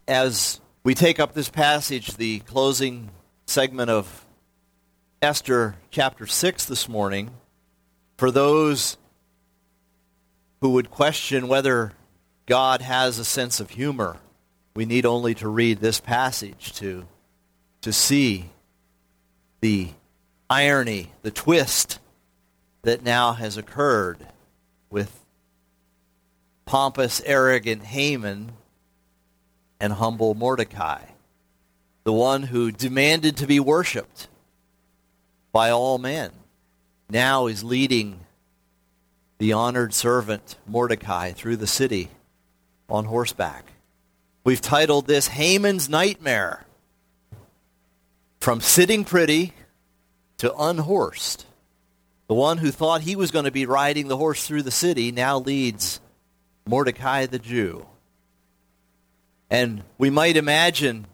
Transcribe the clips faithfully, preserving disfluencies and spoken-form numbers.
As we take up this passage, the closing segment of Esther chapter six this morning, for those who would question whether God has a sense of humor, we need only to read this passage to, to see the irony, the twist that now has occurred with pompous, arrogant Haman and humble Mordecai, the one who demanded to be worshipped by all men, now is leading the honored servant Mordecai through the city on horseback. We've titled this Haman's Nightmare, from sitting pretty to unhorsed. The one who thought he was going to be riding the horse through the city now leads Mordecai the Jew. And we might imagine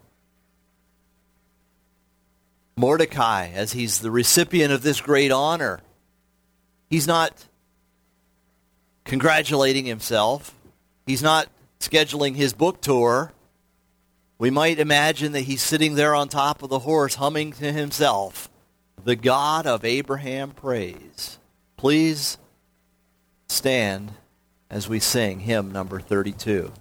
Mordecai, as he's the recipient of this great honor, he's not congratulating himself. He's not scheduling his book tour. We might imagine that he's sitting there on top of the horse humming to himself, "The God of Abraham praise." Please stand as we sing hymn number thirty-two.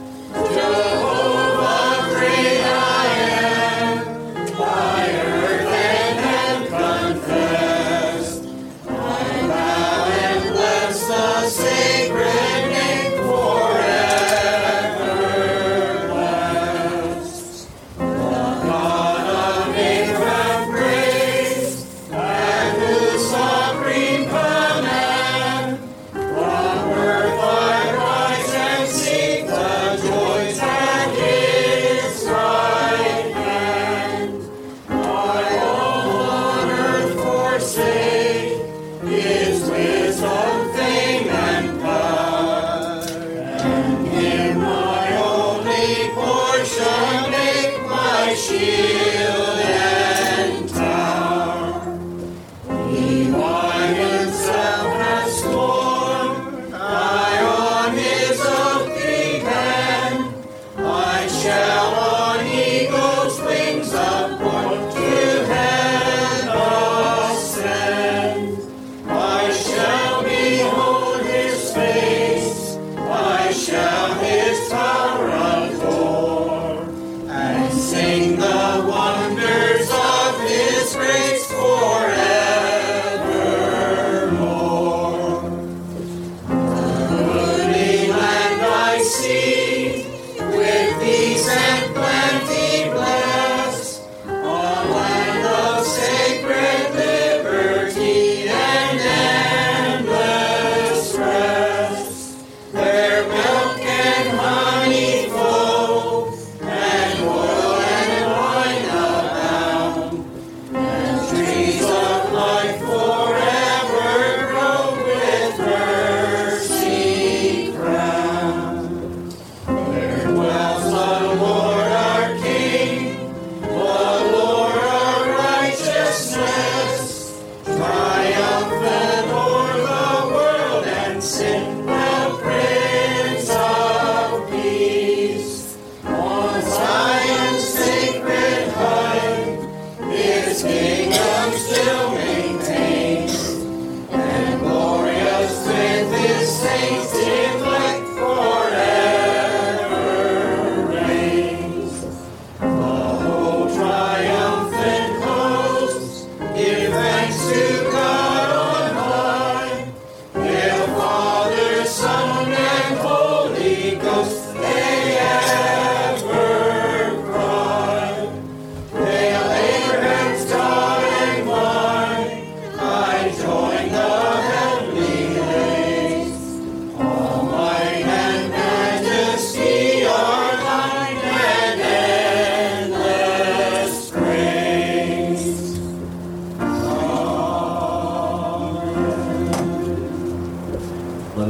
Jehovah, great I am, I heard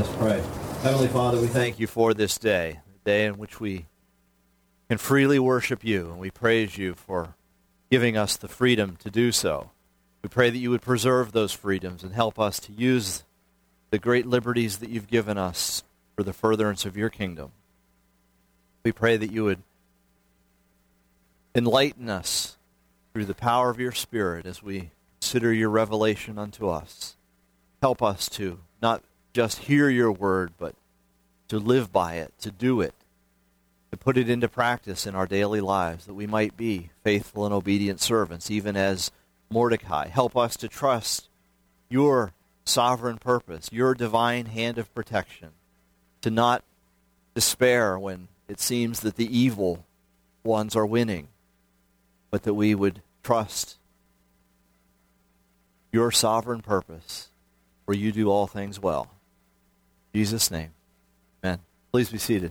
Let us pray. Heavenly Father, we thank you for this day, the day in which we can freely worship you, and we praise you for giving us the freedom to do so. We pray that you would preserve those freedoms and help us to use the great liberties that you've given us for the furtherance of your kingdom. We pray that you would enlighten us through the power of your Spirit as we consider your revelation unto us. Help us to not just hear your word, but to live by it, to do it, to put it into practice in our daily lives, that we might be faithful and obedient servants, even as Mordecai. Help us to trust your sovereign purpose, your divine hand of protection, to not despair when it seems that the evil ones are winning, but that we would trust your sovereign purpose, for you do all things well. In Jesus' name, amen. Please be seated.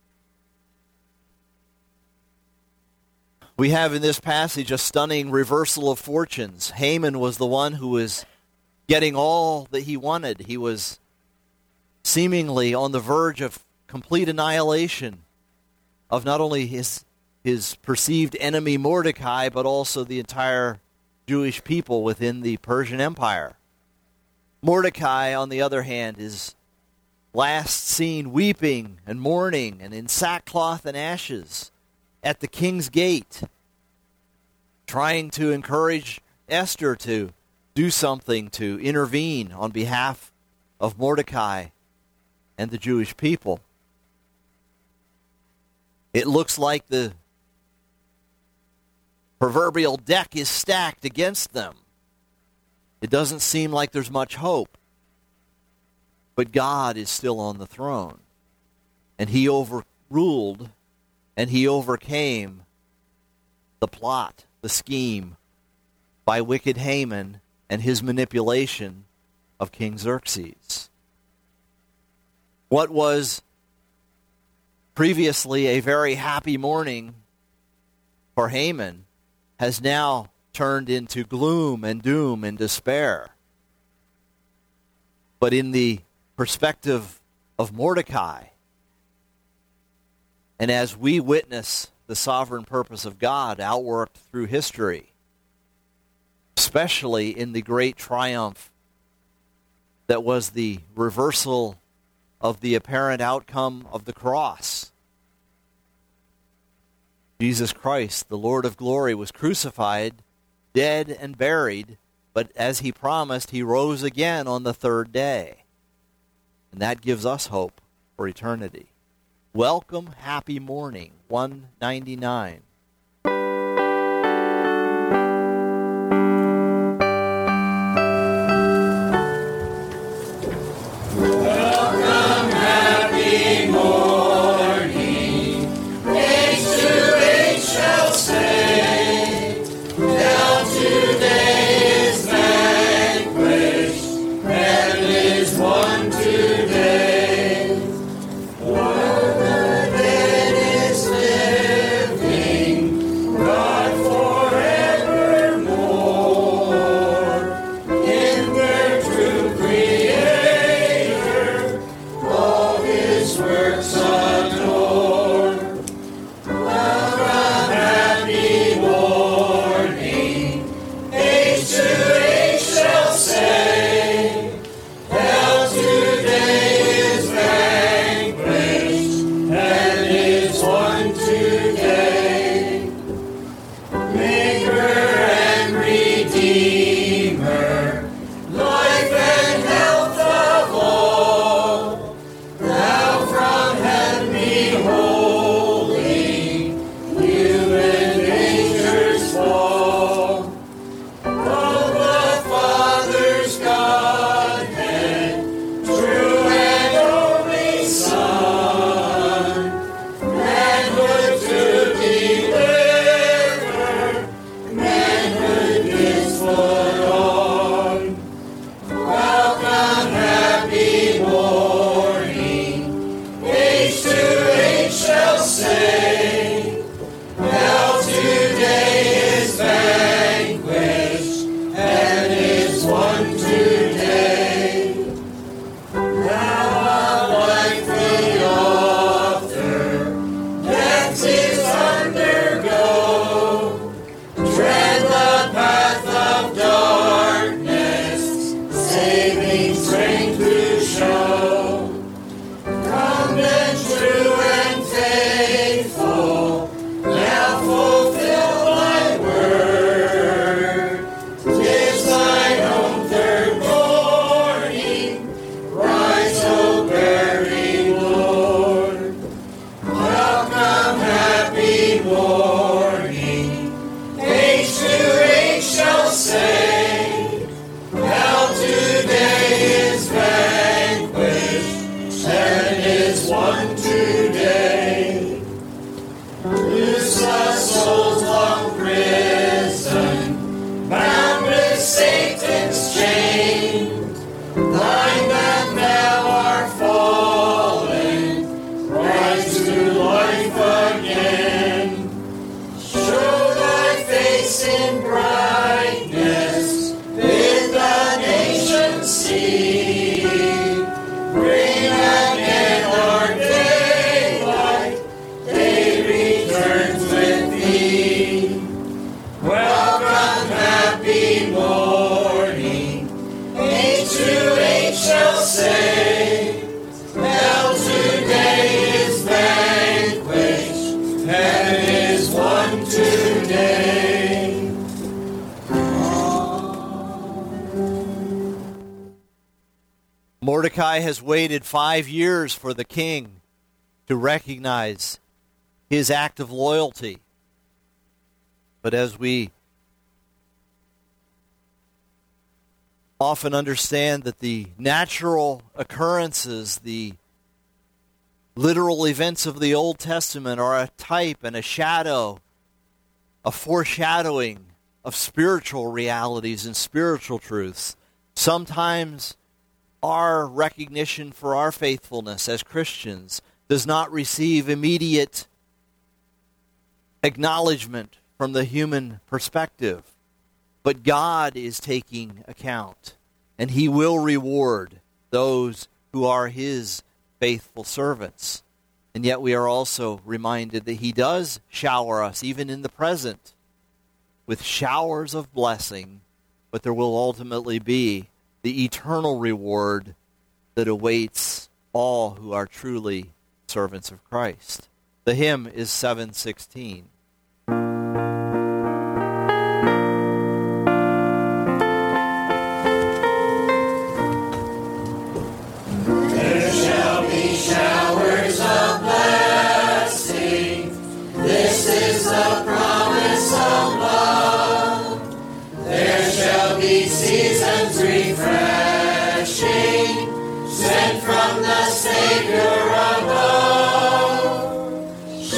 We have in this passage a stunning reversal of fortunes. Haman was the one who was getting all that he wanted. He was seemingly on the verge of complete annihilation of not only his, his perceived enemy Mordecai, but also the entire Jewish people within the Persian Empire. Mordecai, on the other hand, is last seen weeping and mourning and in sackcloth and ashes at the king's gate, trying to encourage Esther to do something to intervene on behalf of Mordecai and the Jewish people. It looks like the proverbial deck is stacked against them. It doesn't seem like there's much hope. But God is still on the throne. And he overruled and he overcame the plot, the scheme, by wicked Haman and his manipulation of King Xerxes. What was previously a very happy morning for Haman has now turned into gloom and doom and despair. But in the perspective of Mordecai, and as we witness the sovereign purpose of God outworked through history, especially in the great triumph that was the reversal of the apparent outcome of the cross. Jesus Christ, the Lord of glory, was crucified, dead and buried, but as he promised, he rose again on the third day. And that gives us hope for eternity. Welcome, happy morning, one ninety-nine. One the dead is living. Mordecai has waited five years for the king to recognize his act of loyalty. But as we often understand that the natural occurrences, the literal events of the Old Testament are a type and a shadow, a foreshadowing of spiritual realities and spiritual truths. Sometimes our recognition for our faithfulness as Christians does not receive immediate acknowledgement from the human perspective. But God is taking account, and He will reward those who are His faithful servants. And yet we are also reminded that He does shower us, even in the present, with showers of blessing, but there will ultimately be the eternal reward that awaits all who are truly servants of Christ. The hymn is seven sixteen. Showers of blessing, this is the promise of love. There shall be seasons refreshing, sent from the Savior above.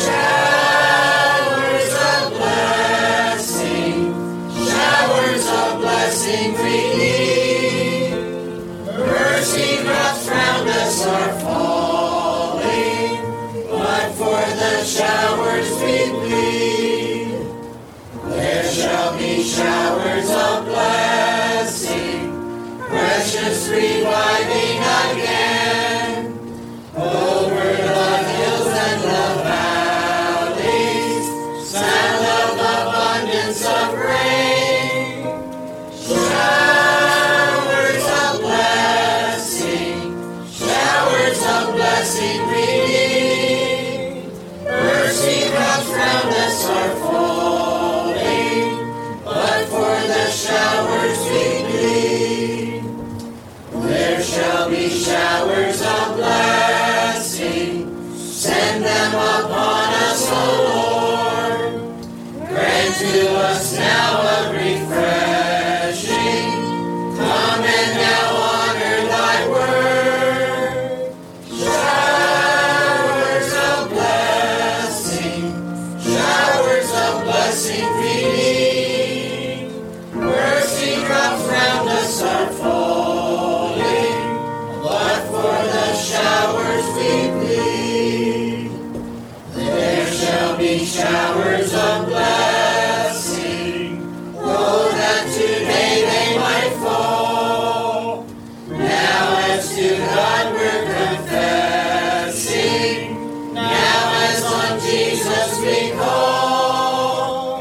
Showers of blessing, showers of blessing we need. Mercy drops round us are falling, but for the showers we plead. There shall be showers of blessing, precious reviving again, over the hills and the valleys, sound of abundance of rain. Showers of blessing, showers of blessing we need. Mercy drops round us are falling, but for the showers we plead. There shall be showers of blessing, send them upon us, O Lord. Grant to us now a refreshing, come and now honor thy word. Showers of blessing, showers of blessing we need. Mercy drops round us are falling, but for the showers we plead. There shall be showers of blessing, oh, that today they might fall. Now as to God we're confessing, now as on Jesus we call.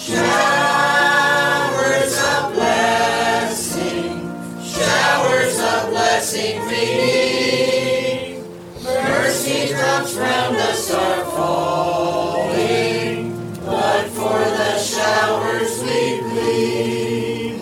Showers of blessing, showers of blessing we need. Mercy drops round us are falling, but for the showers we plead.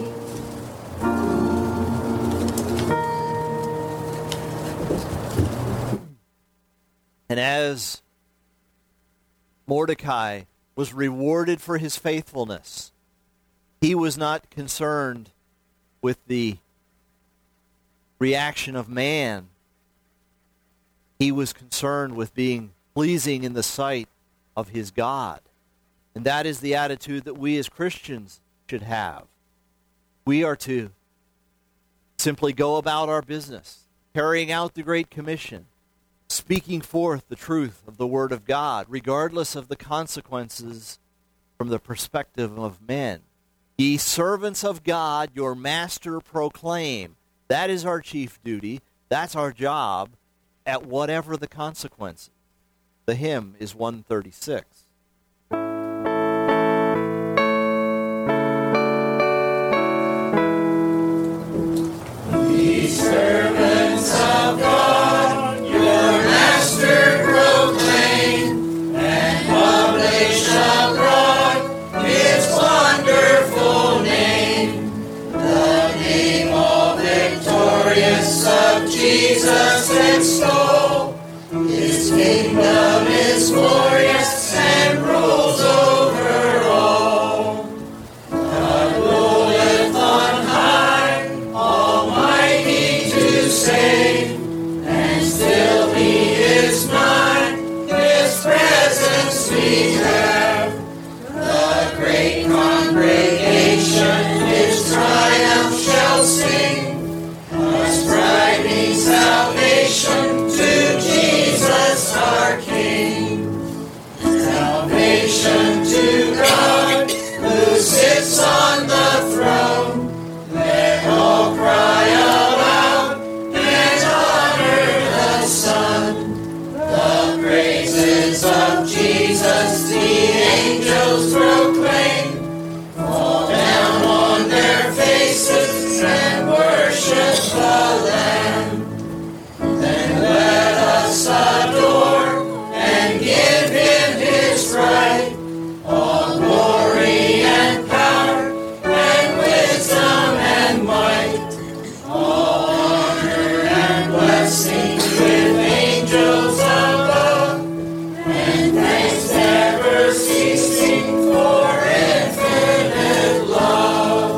And as Mordecai was rewarded for his faithfulness, he was not concerned with the reaction of man. He was concerned with being pleasing in the sight of his God. And that is the attitude that we as Christians should have. We are to simply go about our business, carrying out the Great Commission, speaking forth the truth of the Word of God, regardless of the consequences from the perspective of men. Ye servants of God, your master proclaim. That is our chief duty. That's our job, at whatever the consequences. The hymn is one thirty-six. Ye servants of God, your master proclaim, and publish abroad his wonderful name, the name all victorious of Jesus. kingdom is glorious and rules over all. God ruleth on high, almighty to save, and still he is nigh, his presence we have. The great congregation his triumph shall sing, ascribing salvation to Jesus our King. Salvation to God, who sits on the throne. Let all cry aloud and honor the Son. The praises of Jesus the angels proclaim. Fall down on their faces and worship the Lamb. Then let us adore and give him his right. All glory and power and wisdom and might. All honor and blessing with angels above. And thanks never ceasing for infinite love.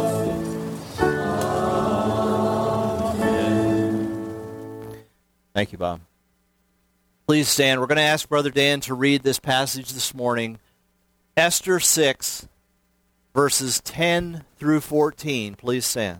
Thank you, Bob. Please stand. We're going to ask Brother Dan to read this passage this morning. Esther six, verses ten through fourteen. Please stand.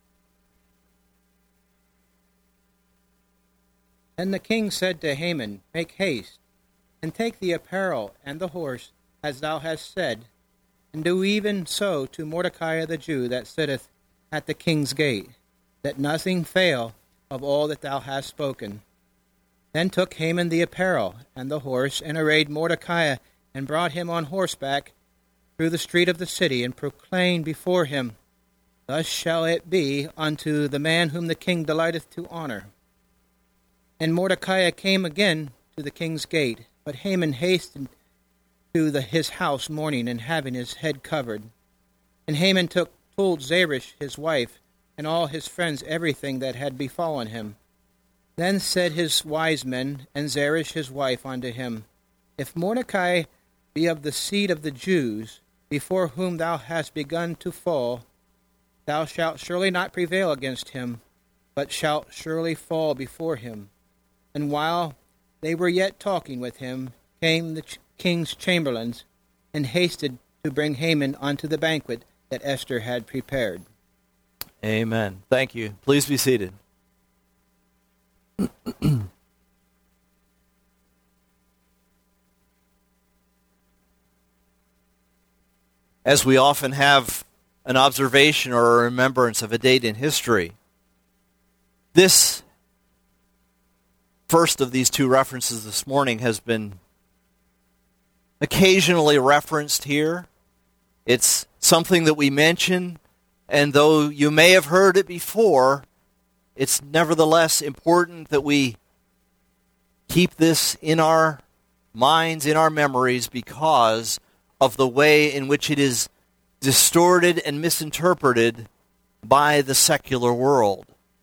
Then the king said to Haman, Make haste, and take the apparel and the horse, as thou hast said, and do even so to Mordecai the Jew that sitteth at the king's gate, that nothing fail of all that thou hast spoken. Then took Haman the apparel and the horse, and arrayed Mordecai, and brought him on horseback through the street of the city, and proclaimed before him, Thus shall it be unto the man whom the king delighteth to honor. And Mordecai came again to the king's gate, but Haman hastened to the, his house mourning, and having his head covered. And Haman took told Zeresh his wife, and all his friends everything that had befallen him. Then said his wise men, and Zeresh his wife, unto him, If Mordecai be of the seed of the Jews, before whom thou hast begun to fall, thou shalt surely not prevail against him, but shalt surely fall before him. And while they were yet talking with him, came the ch- king's chamberlains, and hasted to bring Haman unto the banquet that Esther had prepared. Amen. Thank you. Please be seated. As we often have an observation or a remembrance of a date in history, this first of these two references this morning has been occasionally referenced here. It's something that we mention, and though you may have heard it before, it's nevertheless important that we keep this in our minds, in our memories, because of the way in which it is distorted and misinterpreted by the secular world.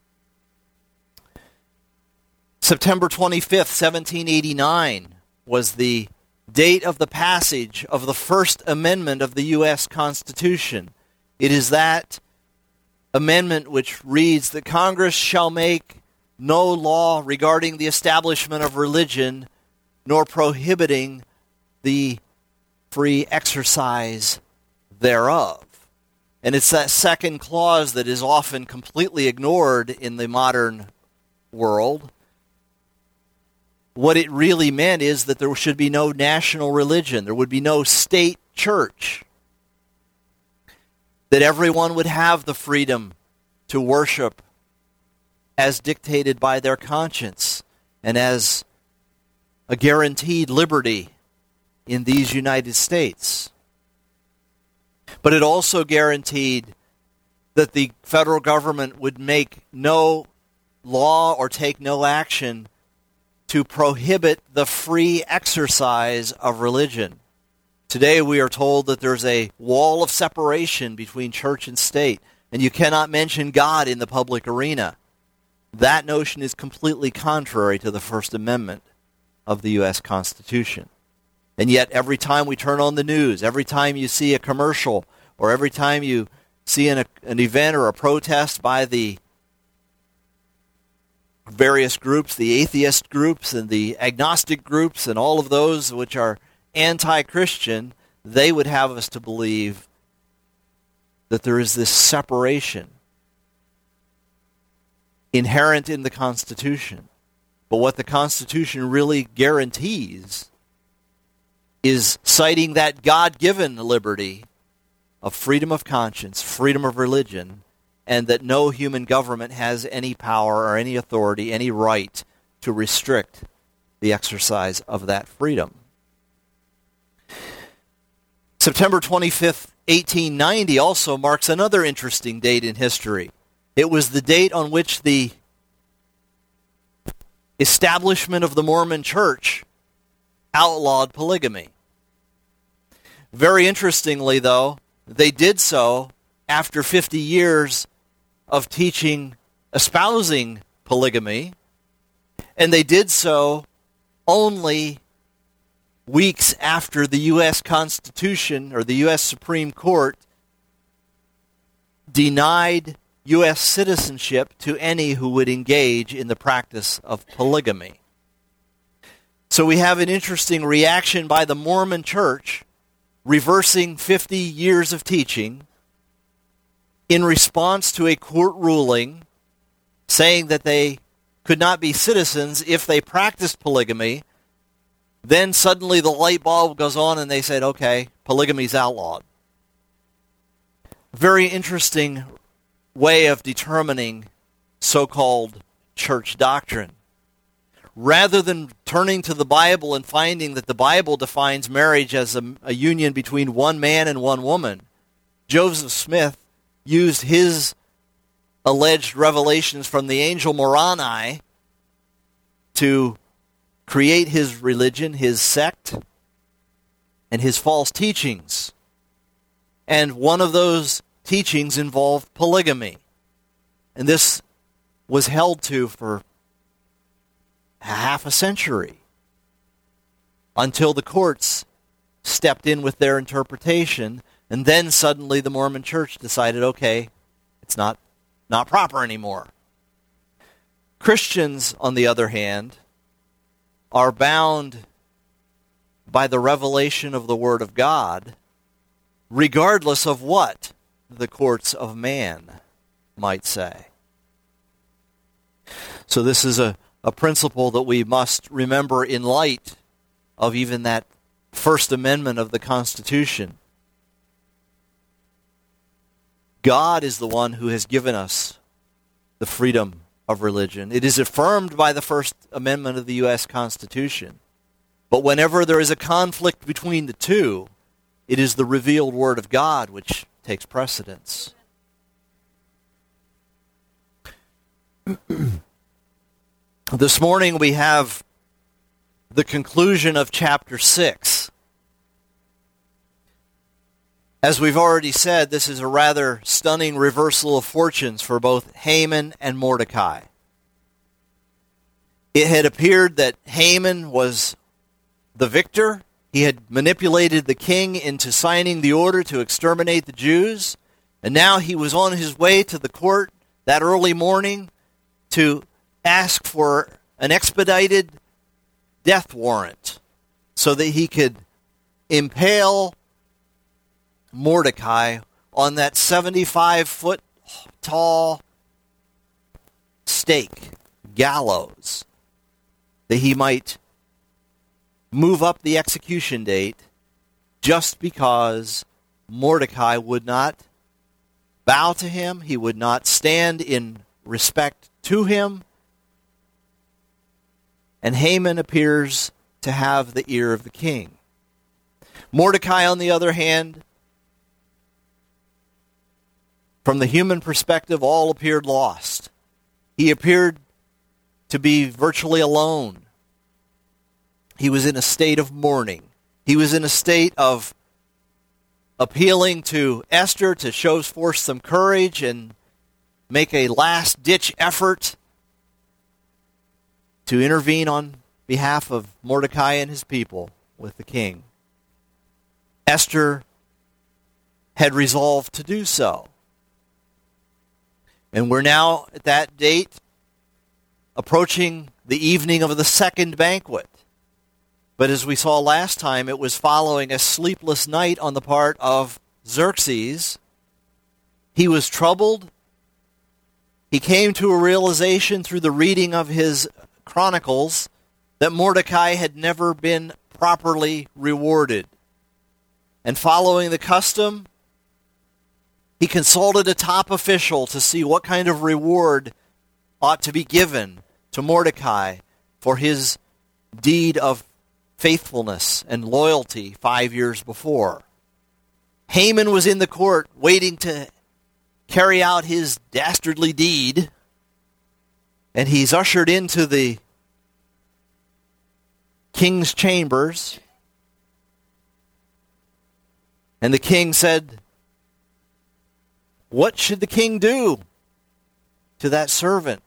September twenty-fifth, seventeen eighty-nine was the date of the passage of the First Amendment of the U S Constitution. It is that amendment which reads that Congress shall make no law regarding the establishment of religion, nor prohibiting the free exercise thereof. And it's that second clause that is often completely ignored in the modern world. What it really meant is that there should be no national religion. There would be no state church. That everyone would have the freedom to worship as dictated by their conscience and as a guaranteed liberty in these United States. But it also guaranteed that the federal government would make no law or take no action to prohibit the free exercise of religion. Today we are told that there's a wall of separation between church and state, and you cannot mention God in the public arena. That notion is completely contrary to the First Amendment. of the U S Constitution. And yet every time we turn on the news, every time you see a commercial, or every time you see an, an event or a protest by the various groups, the atheist groups and the agnostic groups and all of those which are anti-Christian, they would have us to believe that there is this separation inherent in the Constitution. But what the Constitution really guarantees is citing that God-given liberty of freedom of conscience, freedom of religion, and that no human government has any power or any authority, any right to restrict the exercise of that freedom. September twenty-fifth, eighteen ninety also marks another interesting date in history. It was the date on which the establishment of the Mormon Church outlawed polygamy. Very interestingly, though, they did so after fifty years of teaching, espousing polygamy, and they did so only weeks after the U S Constitution or the U S Supreme Court denied U S citizenship to any who would engage in the practice of polygamy. So we have an interesting reaction by the Mormon Church, reversing fifty years of teaching in response to a court ruling saying that they could not be citizens if they practiced polygamy. Then suddenly the light bulb goes on and they said, okay, polygamy's outlawed. Very interesting way of determining so-called church doctrine. Rather than turning to the Bible and finding that the Bible defines marriage as a, a union between one man and one woman, Joseph Smith used his alleged revelations from the angel Moroni to create his religion, his sect, and his false teachings. And one of those teachings involved polygamy. And this was held to for half a century until the courts stepped in with their interpretation, and then suddenly the Mormon Church decided, okay, it's not, not proper anymore. Christians, on the other hand, are bound by the revelation of the Word of God, regardless of what the courts of man might say. So this is a, a principle that we must remember in light of even that First Amendment of the Constitution. God is the one who has given us the freedom of religion. It is affirmed by the First Amendment of the U S Constitution. But whenever there is a conflict between the two, it is the revealed Word of God which takes precedence. This morning we have the conclusion of chapter six. As we've already said, this is a rather stunning reversal of fortunes for both Haman and Mordecai. It had appeared that Haman was the victor. He had manipulated the king into signing the order to exterminate the Jews, and now he was on his way to the court that early morning to ask for an expedited death warrant so that he could impale Mordecai on that seventy-five foot tall stake, gallows, that he might move up the execution date just because Mordecai would not bow to him, he would not stand in respect to him, and Haman appears to have the ear of the king. Mordecai, on the other hand, from the human perspective, all appeared lost. He appeared to be virtually alone. He was in a state of mourning. He was in a state of appealing to Esther to show forth some courage and make a last-ditch effort to intervene on behalf of Mordecai and his people with the king. Esther had resolved to do so. And we're now at that date approaching the evening of the second banquet. But as we saw last time, it was following a sleepless night on the part of Xerxes. He was troubled. He came to a realization through the reading of his chronicles that Mordecai had never been properly rewarded. And following the custom, he consulted a top official to see what kind of reward ought to be given to Mordecai for his deed of faithfulness and loyalty five years before. Haman was in the court waiting to carry out his dastardly deed, and he's ushered into the king's chambers. And the king said, "What should the king do to that servant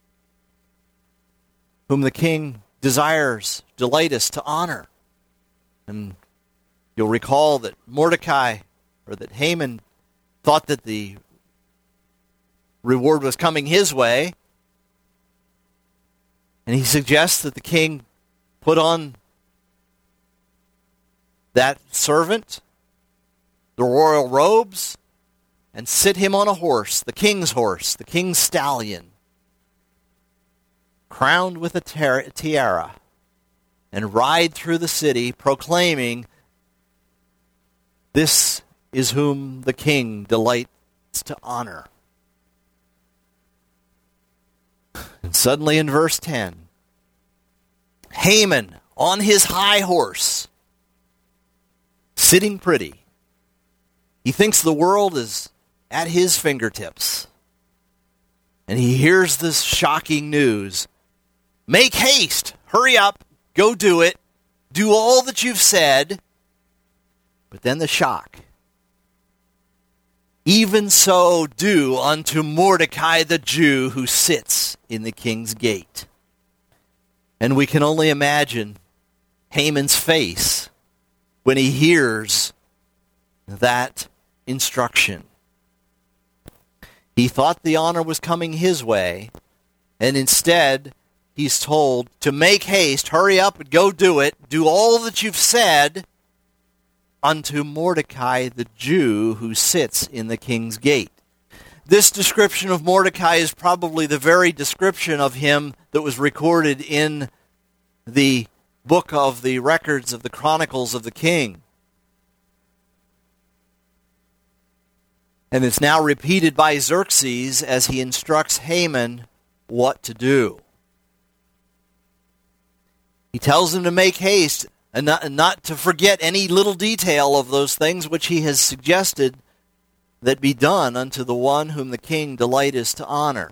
whom the king desires, delighteth to honor?" And you'll recall that Mordecai, or that Haman, thought that the reward was coming his way. And he suggests that the king put on that servant the royal robes and sit him on a horse, the king's horse, the king's stallion, crowned with a tiara, and ride through the city proclaiming, "This is whom the king delights to honor." And suddenly in verse ten, Haman on his high horse, sitting pretty. He thinks the world is at his fingertips. And he hears this shocking news. "Make haste! Hurry up! Go do it! Do all that you've said!" But then the shock. "Even so do unto Mordecai the Jew who sits in the king's gate." And we can only imagine Haman's face when he hears that instruction. He thought the honor was coming his way, and instead he's told to make haste, hurry up and go do it, do all that you've said unto Mordecai the Jew who sits in the king's gate. This description of Mordecai is probably the very description of him that was recorded in the book of the records of the Chronicles of the King. And it's now repeated by Xerxes as he instructs Haman what to do. He tells him to make haste and not, and not to forget any little detail of those things which he has suggested that be done unto the one whom the king delighteth to honor.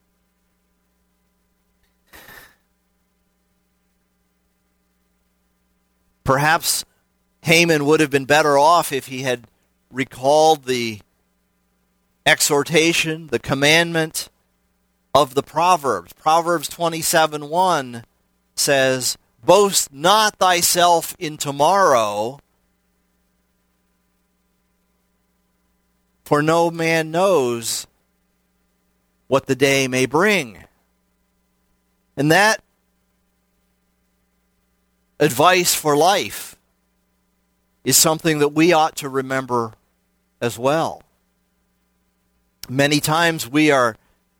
Perhaps Haman would have been better off if he had recalled the exhortation, the commandment of the Proverbs. Proverbs twenty-seven one says, "Boast not thyself in tomorrow, for no man knows what the day may bring." And that advice for life is something that we ought to remember as well. Many times we are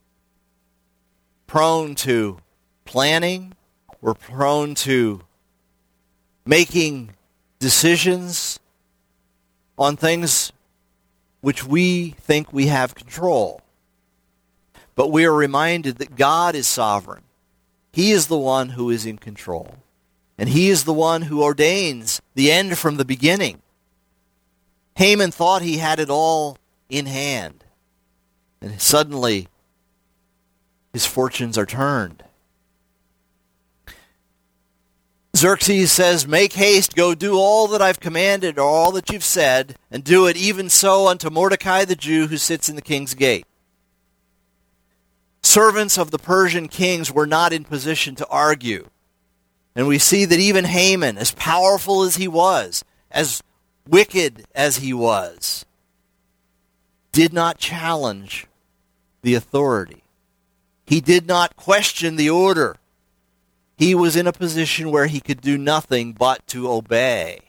prone to planning, we're prone to making decisions on things which we think we have control. But we are reminded that God is sovereign. He is the one who is in control. And he is the one who ordains the end from the beginning. Haman thought he had it all in hand. And suddenly, his fortunes are turned. Xerxes says, "Make haste, go do all that I've commanded, or all that you've said, and do it even so unto Mordecai the Jew who sits in the king's gate." Servants of the Persian kings were not in position to argue. And we see that even Haman, as powerful as he was, as wicked as he was, did not challenge the authority. He did not question the order. He was in a position where he could do nothing but to obey.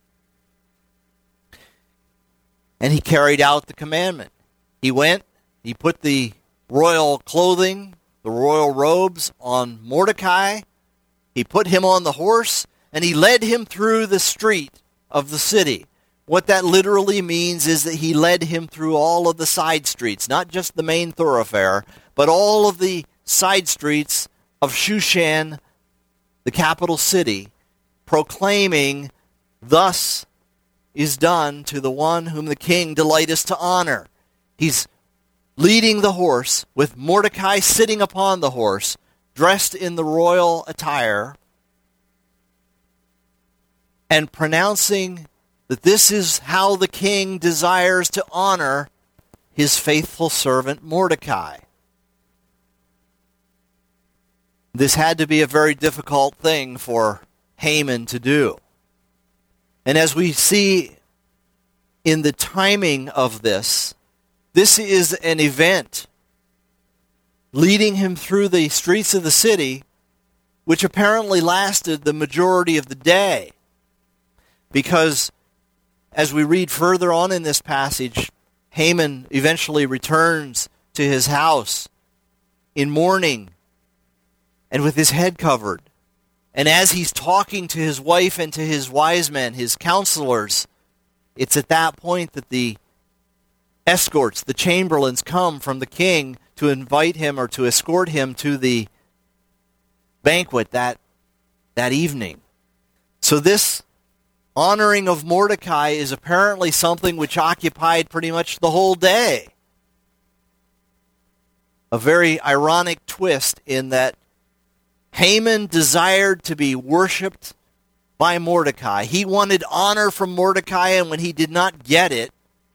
And he carried out the commandment. He went, he put the royal clothing, the royal robes on Mordecai. He put him on the horse, and he led him through the street of the city. What that literally means is that he led him through all of the side streets, not just the main thoroughfare, but all of the side streets of Shushan, the capital city, proclaiming, "Thus is done to the one whom the king delighteth to honor." He's leading the horse with Mordecai sitting upon the horse, dressed in the royal attire, and pronouncing that this is how the king desires to honor his faithful servant Mordecai. This had to be a very difficult thing for Haman to do. And as we see in the timing of this, this is an event leading him through the streets of the city, which apparently lasted the majority of the day. Because as we read further on in this passage, Haman eventually returns to his house in mourning and with his head covered. And as he's talking to his wife and to his wise men, his counselors, it's at that point that the escorts, the chamberlains, come from the king to invite him or to escort him to the banquet that, that evening. So this honoring of Mordecai is apparently something which occupied pretty much the whole day. A very ironic twist in that Haman desired to be worshipped by Mordecai. He wanted honor from Mordecai, and when he did not get it,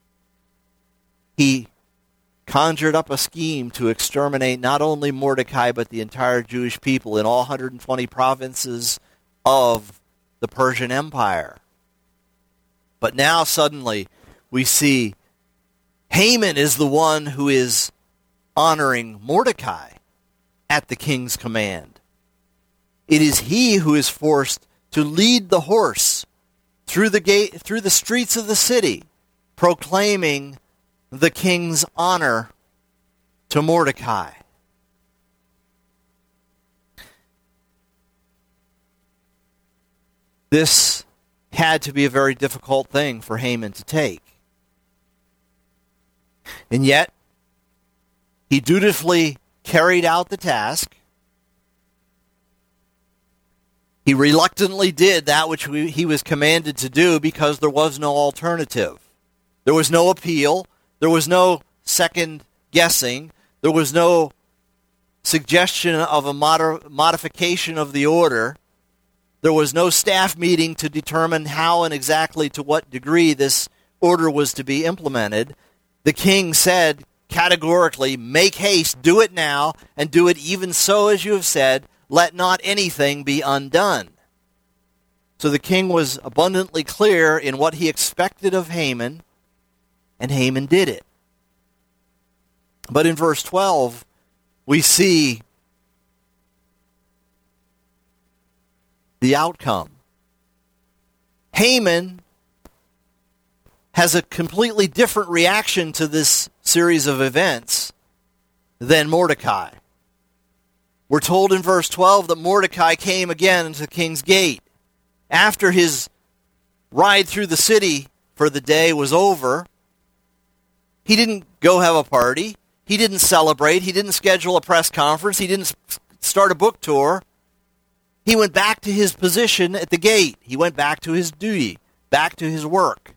he conjured up a scheme to exterminate not only Mordecai, but the entire Jewish people in all one hundred twenty provinces of the Persian Empire. But now suddenly we see Haman is the one who is honoring Mordecai at the king's command. It is he who is forced to lead the horse through the gate, through the streets of the city, proclaiming the king's honor to Mordecai. This had to be a very difficult thing for Haman to take. And yet, he dutifully carried out the task. He reluctantly did that which we, he was commanded to do because there was no alternative. There was no appeal. There was no second guessing. There was no suggestion of a mod- modification of the order. There was no staff meeting to determine how and exactly to what degree this order was to be implemented. The king said categorically, "Make haste, do it now, and do it even so as you have said. Let not anything be undone." So the king was abundantly clear in what he expected of Haman, and Haman did it. But in verse twelve, we see the outcome. Haman has a completely different reaction to this series of events than Mordecai. We're told in verse twelve that Mordecai came again into the king's gate. After his ride through the city for the day was over, he didn't go have a party. He didn't celebrate. He didn't schedule a press conference. He didn't start a book tour. He went back to his position at the gate. He went back to his duty, back to his work.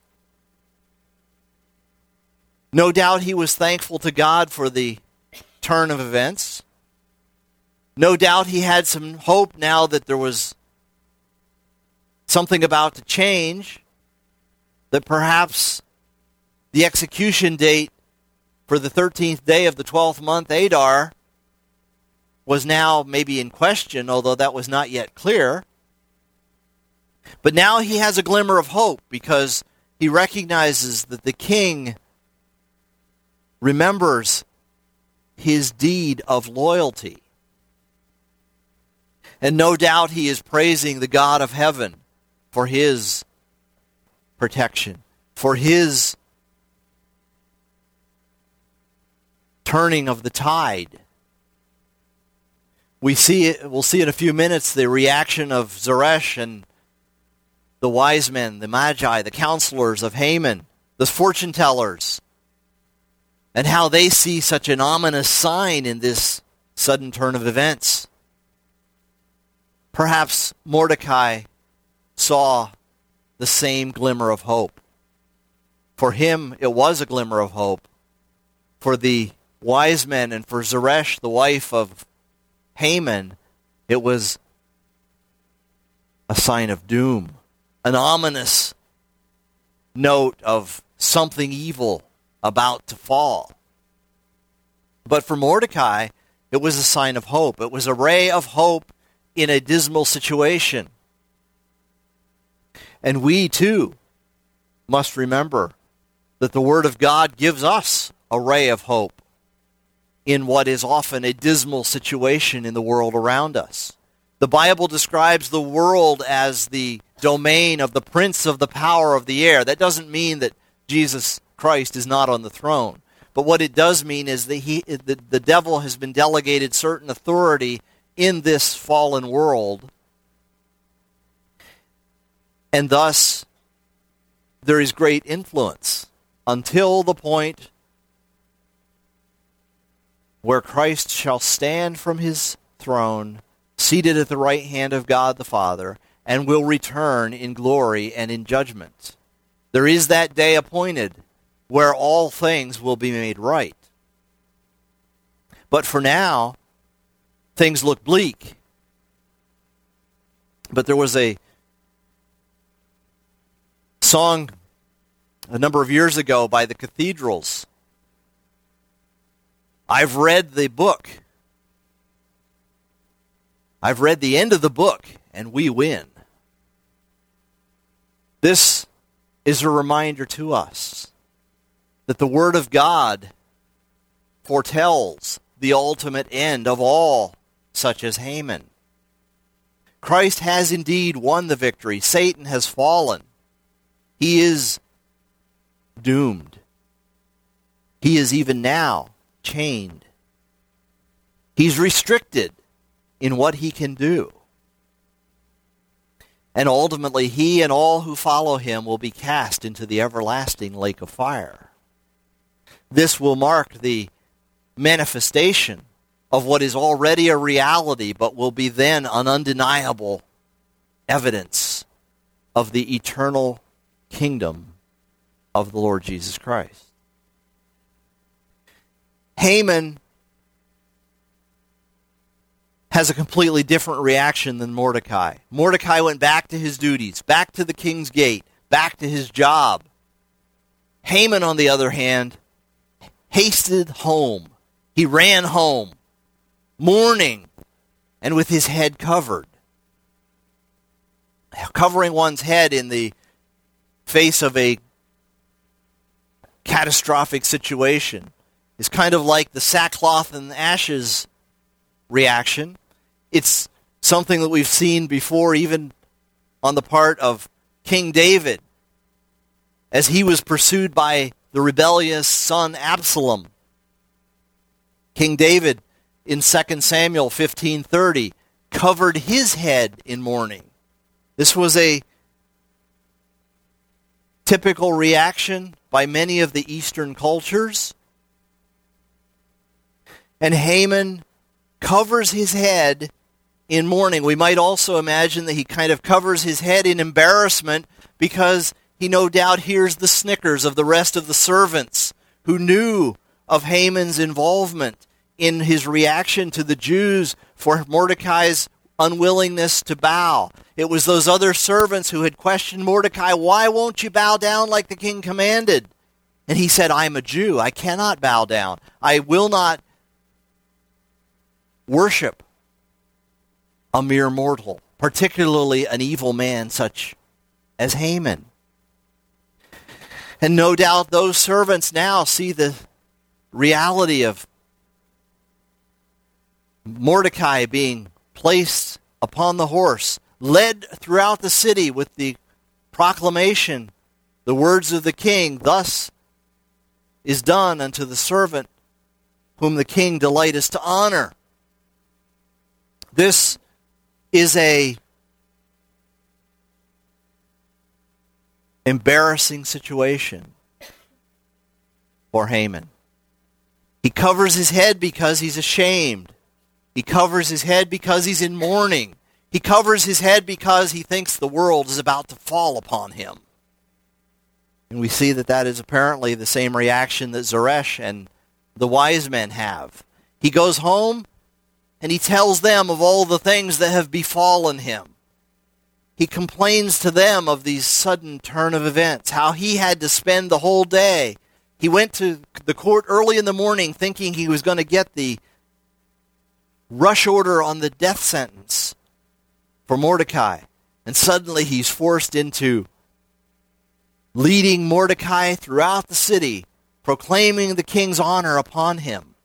No doubt he was thankful to God for the turn of events. No doubt he had some hope now that there was something about to change, that perhaps the execution date for the thirteenth day of the twelfth month, Adar, was now maybe in question, although that was not yet clear. But now he has a glimmer of hope because he recognizes that the king remembers his deed of loyalty. And no doubt he is praising the God of heaven for his protection, for his turning of the tide. We see it, we'll see in a few minutes the reaction of Zeresh and the wise men, the magi, the counselors of Haman, the fortune tellers, and how they see such an ominous sign in this sudden turn of events. Perhaps Mordecai saw the same glimmer of hope. For him, it was a glimmer of hope. For the wise men and for Zeresh, the wife of Haman, it was a sign of doom, an ominous note of something evil about to fall. But for Mordecai, it was a sign of hope. It was a ray of hope in a dismal situation. And we, too, must remember that the Word of God gives us a ray of hope in what is often a dismal situation in the world around us. The Bible describes the world as the domain of the prince of the power of the air. That doesn't mean that Jesus Christ is not on the throne. But what it does mean is that he, the, the devil has been delegated certain authority in this fallen world. And thus, there is great influence until the point where Christ shall stand from his throne, seated at the right hand of God the Father, and will return in glory and in judgment. There is that day appointed where all things will be made right. But for now, things look bleak. But there was a song a number of years ago by the Cathedrals. I've read the book. I've read the end of the book, and we win. This is a reminder to us that the Word of God foretells the ultimate end of all such as Haman. Christ has indeed won the victory. Satan has fallen. He is doomed. He is even now chained. He's restricted in what he can do. And ultimately, he and all who follow him will be cast into the everlasting lake of fire. This will mark the manifestation of what is already a reality, but will be then an undeniable evidence of the eternal kingdom of the Lord Jesus Christ. Haman has a completely different reaction than Mordecai. Mordecai went back to his duties, back to the king's gate, back to his job. Haman, on the other hand, hasted home. He ran home, mourning, and with his head covered. Covering one's head in the face of a catastrophic situation is kind of like the sackcloth and ashes reaction. It's something that we've seen before, even on the part of King David, as he was pursued by the rebellious son Absalom. King David, in Second Samuel fifteen thirty, covered his head in mourning. This was a typical reaction by many of the Eastern cultures. And Haman covers his head in mourning. We might also imagine that he kind of covers his head in embarrassment because he no doubt hears the snickers of the rest of the servants who knew of Haman's involvement in his reaction to the Jews for Mordecai's unwillingness to bow. It was those other servants who had questioned Mordecai, why won't you bow down like the king commanded? And he said, I'm a Jew. I cannot bow down. I will not worship a mere mortal, particularly an evil man such as Haman. And no doubt those servants now see the reality of Mordecai being placed upon the horse, led throughout the city with the proclamation, the words of the king, "Thus is done unto the servant whom the king delighteth to honor." This is a embarrassing situation for Haman. He covers his head because he's ashamed. He covers his head because he's in mourning. He covers his head because he thinks the world is about to fall upon him. And we see that that is apparently the same reaction that Zeresh and the wise men have. He goes home and he tells them of all the things that have befallen him. He complains to them of these sudden turn of events, how he had to spend the whole day. He went to the court early in the morning thinking he was going to get the rush order on the death sentence for Mordecai. And suddenly he's forced into leading Mordecai throughout the city, proclaiming the king's honor upon him.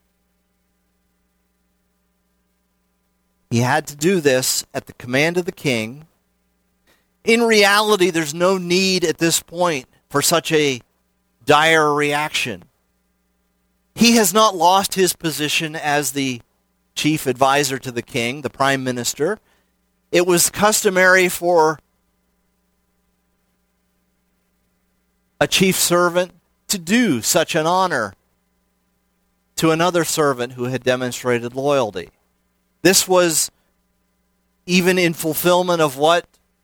He had to do this at the command of the king. In reality, there's no need at this point for such a dire reaction. He has not lost his position as the chief advisor to the king, the prime minister. It was customary for a chief servant to do such an honor to another servant who had demonstrated loyalty. This was even in fulfillment of what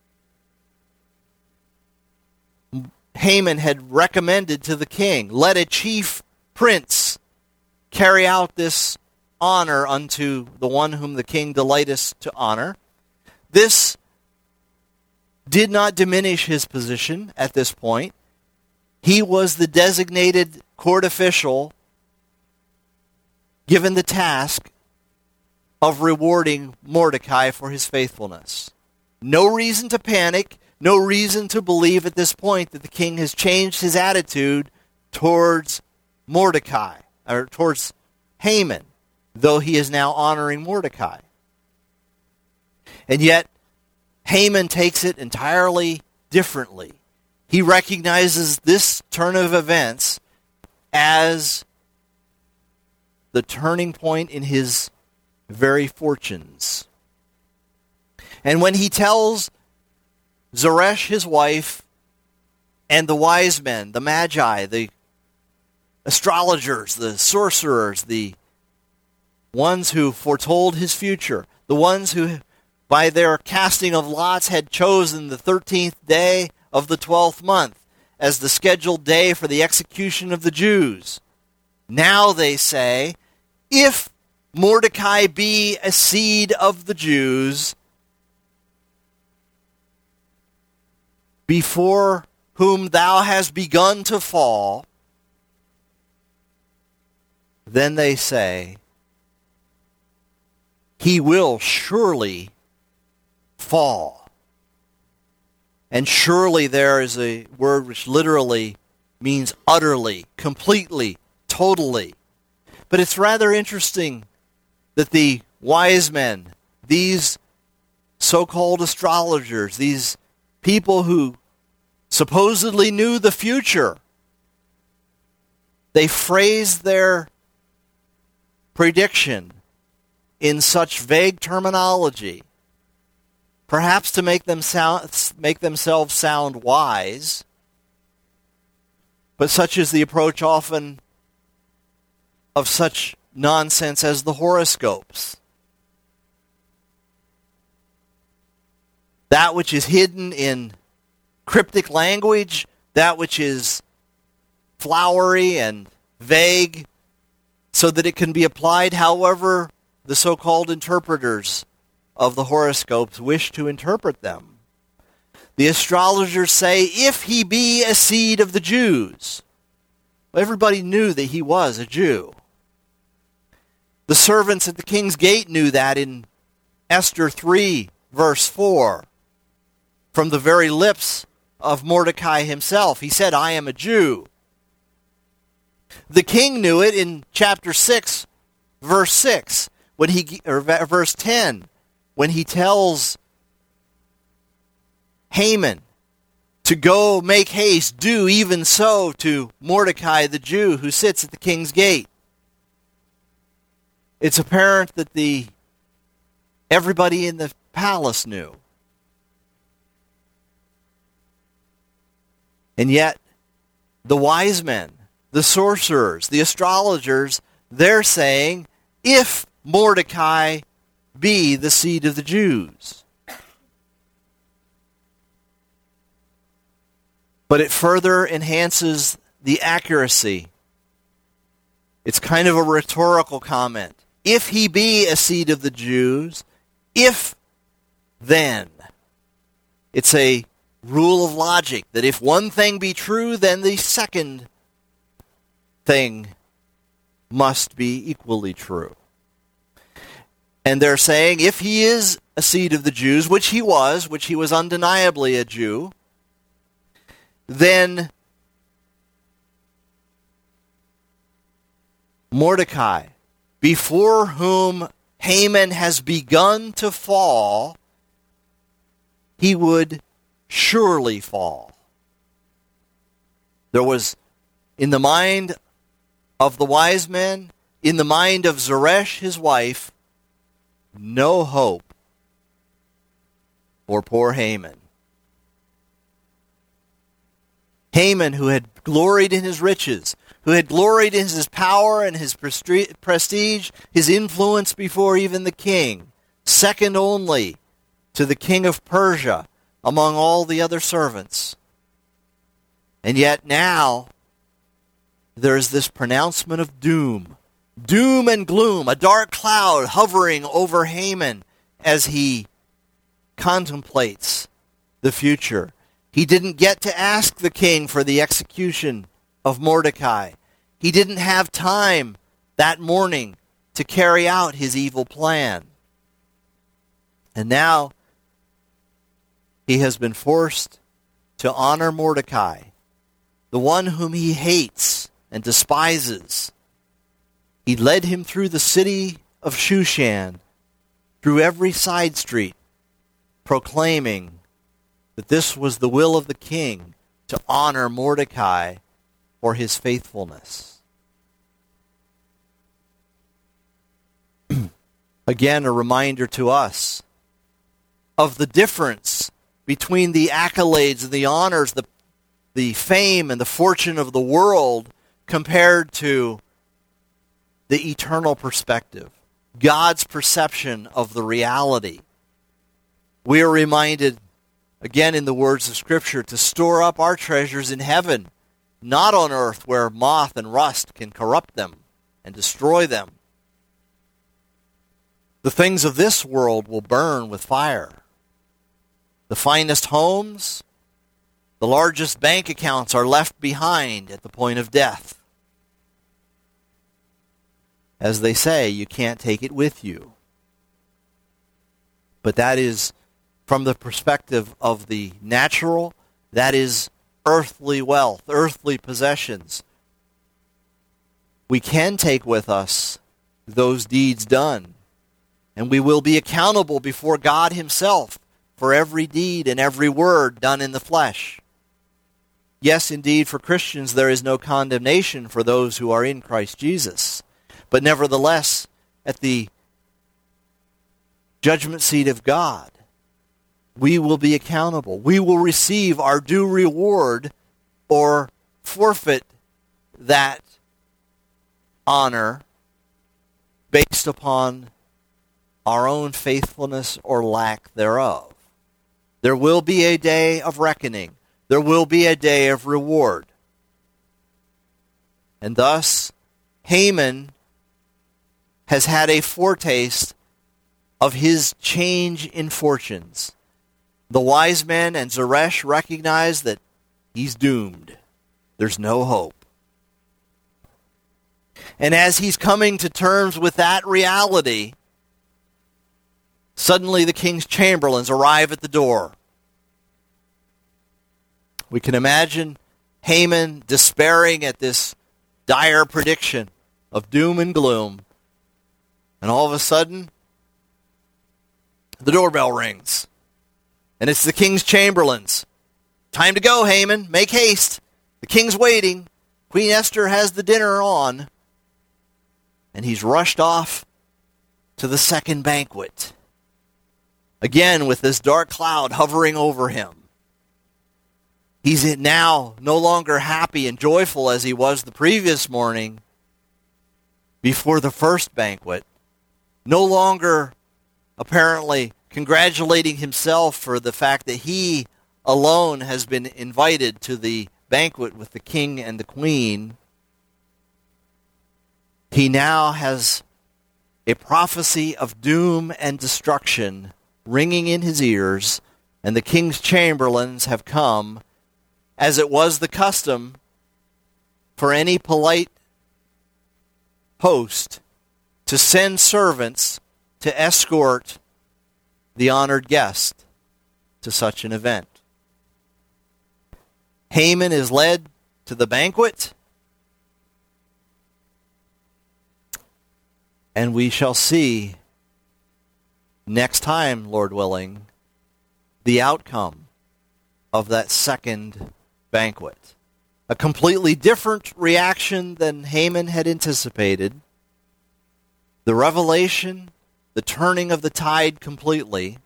Haman had recommended to the king. Let a chief prince carry out this honor unto the one whom the king delighteth to honor. This did not diminish his position at this point. He was the designated court official given the task of rewarding Mordecai for his faithfulness. No reason to panic, no reason to believe at this point that the king has changed his attitude towards Mordecai, or towards Haman, though he is now honoring Mordecai. And yet, Haman takes it entirely differently. He recognizes this turn of events as the turning point in his very fortunes. And when he tells Zeresh, his wife, and the wise men, the magi, the astrologers, the sorcerers, the ones who foretold his future, the ones who by their casting of lots had chosen the thirteenth day of the twelfth month as the scheduled day for the execution of the Jews. Now they say, if Mordecai be a seed of the Jews, before whom thou hast begun to fall, then they say, he will surely fall. And surely there is a word which literally means utterly, completely, totally. But it's rather interesting that the wise men, these so-called astrologers, these people who supposedly knew the future, they phrased their prediction in such vague terminology, perhaps to make them sound, make themselves sound wise, but such is the approach often of such nonsense as the horoscopes. That which is hidden in cryptic language, that which is flowery and vague, so that it can be applied however the so-called interpreters of the horoscopes wish to interpret them. The astrologers say, if he be a seed of the Jews. Well, everybody knew that he was a Jew. The servants at the king's gate knew that in Esther three, verse four, from the very lips of Mordecai himself. He said, I am a Jew. The king knew it in chapter six, verse six, when he or verse ten, when he tells Haman to go make haste, do even so to Mordecai the Jew who sits at the king's gate. It's apparent that the everybody in the palace knew. And yet, the wise men, the sorcerers, the astrologers, they're saying, if Mordecai be the seed of the Jews. But it further enhances the accuracy. It's kind of a rhetorical comment. If he be a seed of the Jews, if then. It's a rule of logic that if one thing be true, then the second thing must be equally true. And they're saying if he is a seed of the Jews, which he was, which he was undeniably a Jew, then Mordecai, before whom Haman has begun to fall, he would surely fall. There was, in the mind of the wise men, in the mind of Zeresh, his wife, no hope for poor Haman. Haman, who had gloried in his riches, who had gloried in his power and his prestige, his influence before even the king, second only to the king of Persia among all the other servants. And yet now there is this pronouncement of doom. Doom and gloom, a dark cloud hovering over Haman as he contemplates the future. He didn't get to ask the king for the execution of Mordecai. He didn't have time that morning to carry out his evil plan. And now he has been forced to honor Mordecai, the one whom he hates and despises. He led him through the city of Shushan, through every side street, proclaiming that this was the will of the king to honor Mordecai for his faithfulness. Again, a reminder to us of the difference between the accolades and the honors, the, the fame and the fortune of the world compared to the eternal perspective, God's perception of the reality. We are reminded, again in the words of Scripture, to store up our treasures in heaven, not on earth where moth and rust can corrupt them and destroy them. The things of this world will burn with fire. The finest homes, the largest bank accounts are left behind at the point of death. As they say, you can't take it with you. But that is, from the perspective of the natural, that is earthly wealth, earthly possessions. We can take with us those deeds done, and we will be accountable before God himself for every deed and every word done in the flesh. Yes, indeed, for Christians there is no condemnation for those who are in Christ Jesus. But nevertheless, at the judgment seat of God, we will be accountable. We will receive our due reward or forfeit that honor based upon our own faithfulness or lack thereof. There will be a day of reckoning. There will be a day of reward. And thus, Haman has had a foretaste of his change in fortunes. The wise men and Zeresh recognize that he's doomed. There's no hope. And as he's coming to terms with that reality, Suddenly the king's chamberlains arrive at the door. We can imagine Haman despairing at this dire prediction of doom and gloom. And all of a sudden, the doorbell rings. And it's the king's chamberlains. Time to go, Haman. Make haste. The king's waiting. Queen Esther has the dinner on. And he's rushed off to the second banquet. Again, with this dark cloud hovering over him. He's now no longer happy and joyful as he was the previous morning before the first banquet. No longer apparently congratulating himself for the fact that he alone has been invited to the banquet with the king and the queen. He now has a prophecy of doom and destruction ringing in his ears, and the king's chamberlains have come, as it was the custom for any polite host to send servants to escort the honored guest to such an event. Haman is led to the banquet, and we shall see next time, Lord willing, the outcome of that second banquet. A completely different reaction than Haman had anticipated. The revelation, the turning of the tide completely.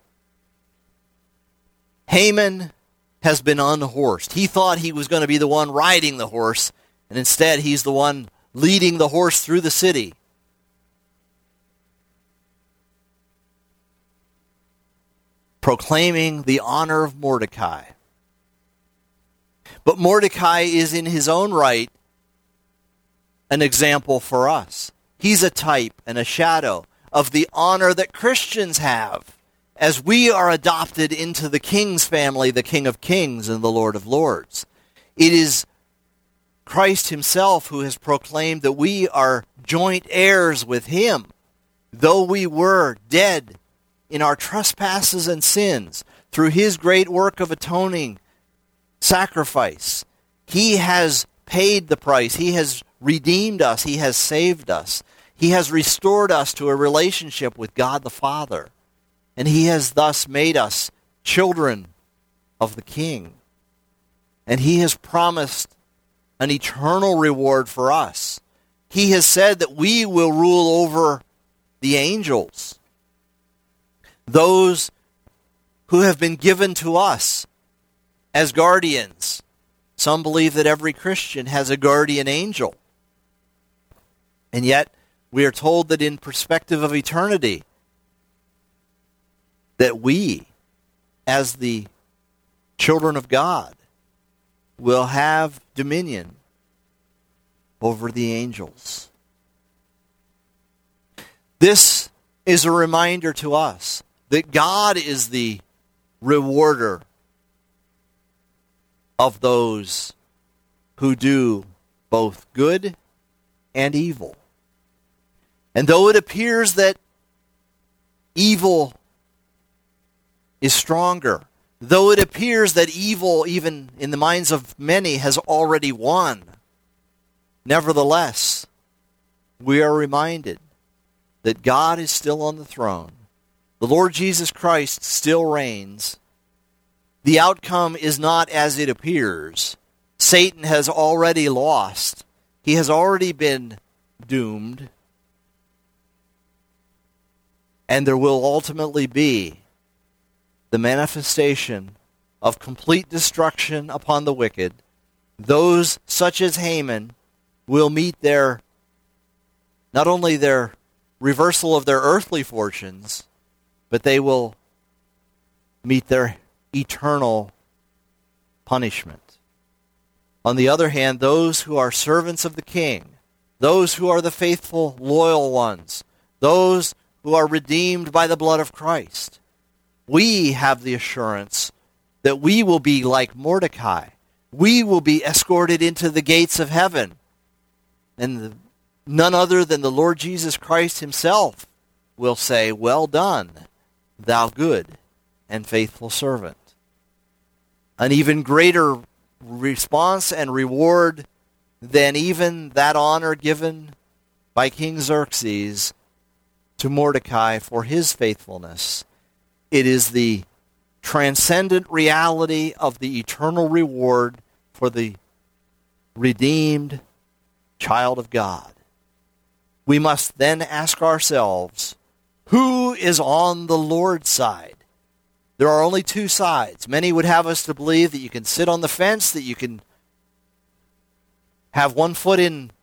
Haman has been unhorsed. He thought he was going to be the one riding the horse, and instead he's the one leading the horse through the city. Proclaiming the honor of Mordecai. But Mordecai is in his own right an example for us. He's a type and a shadow of the honor that Christians have as we are adopted into the King's family, the King of Kings and the Lord of Lords. It is Christ himself who has proclaimed that we are joint heirs with him, though we were dead in our trespasses and sins. Through his great work of atoning sacrifice, he has paid the price. He has redeemed us. He has saved us. He has restored us to a relationship with God the Father. And he has thus made us children of the King. And he has promised an eternal reward for us. He has said that we will rule over the angels, those who have been given to us as guardians. Some believe that every Christian has a guardian angel. And yet, we are told that in perspective of eternity, that we, as the children of God, will have dominion over the angels. This is a reminder to us that God is the rewarder of those who do both good and evil. And though it appears that evil is stronger, though it appears that evil, even in the minds of many, has already won, nevertheless, we are reminded that God is still on the throne. The Lord Jesus Christ still reigns. The outcome is not as it appears. Satan has already lost. He has already been doomed. And there will ultimately be the manifestation of complete destruction upon the wicked. Those such as Haman will meet their, not only their reversal of their earthly fortunes, but they will meet their eternal punishment. On the other hand, those who are servants of the King, those who are the faithful, loyal ones, those who are redeemed by the blood of Christ, we have the assurance that we will be like Mordecai. We will be escorted into the gates of heaven. And the, none other than the Lord Jesus Christ himself will say, "Well done, thou good and faithful servant. An even greater response and reward than even that honor given by King Xerxes to Mordecai for his faithfulness. It is the transcendent reality of the eternal reward for the redeemed child of God. We must then ask ourselves, who is on the Lord's side? There are only two sides. Many would have us to believe that you can sit on the fence, that you can have one foot in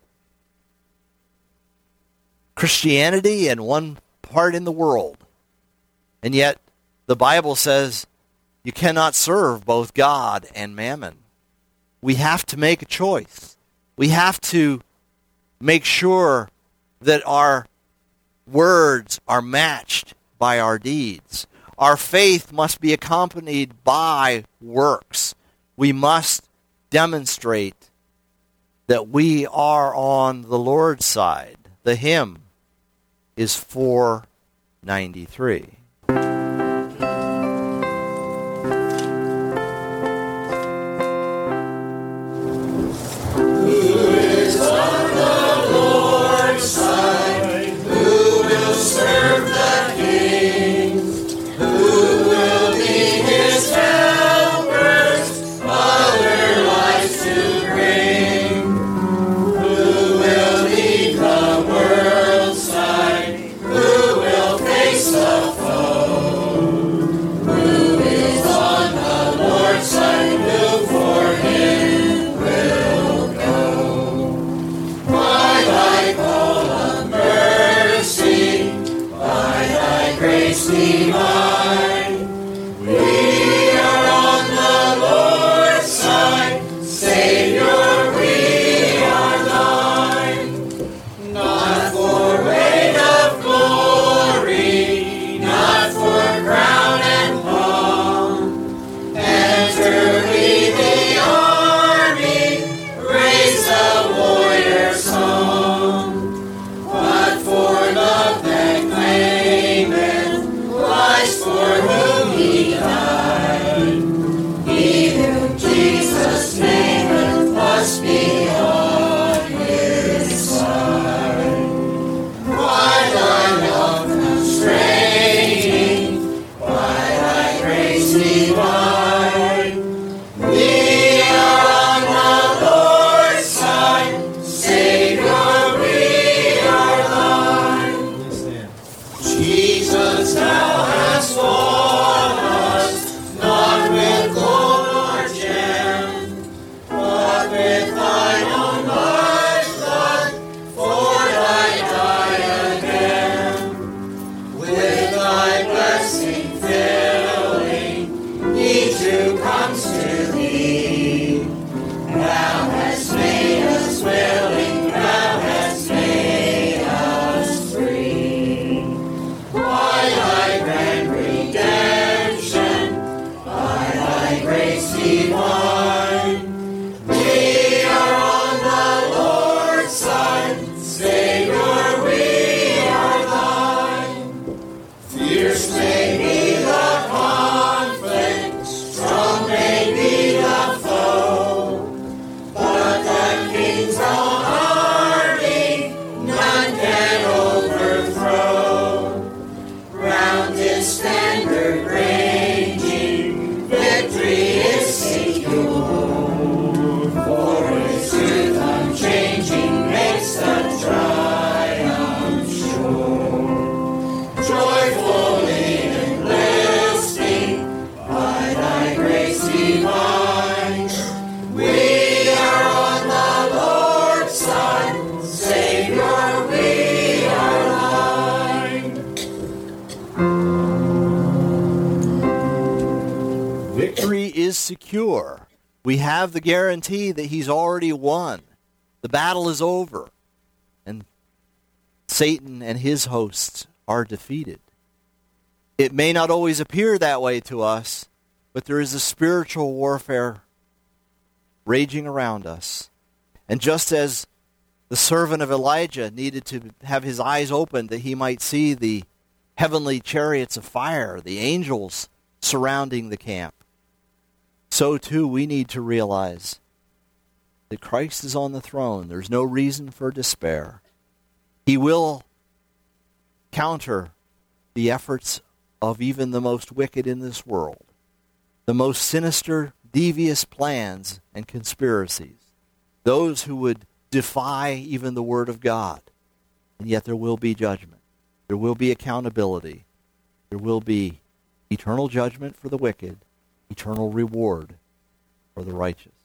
Christianity and one part in the world. And yet, the Bible says you cannot serve both God and mammon. We have to make a choice. We have to make sure that our words are matched by our deeds. Our faith must be accompanied by works. We must demonstrate that we are on the Lord's side. The hymn is four ninety-three. Secure. We have the guarantee that he's already won. The battle is over. And Satan and his hosts are defeated. It may not always appear that way to us, but there is a spiritual warfare raging around us. And just as the servant of Elijah needed to have his eyes opened that he might see the heavenly chariots of fire, the angels surrounding the camp. So too we need to realize that Christ is on the throne. There's no reason for despair. He will counter the efforts of even the most wicked in this world, the most sinister, devious plans and conspiracies, those who would defy even the Word of God. And yet there will be judgment. There will be accountability. There will be eternal judgment for the wicked, eternal reward for the righteous.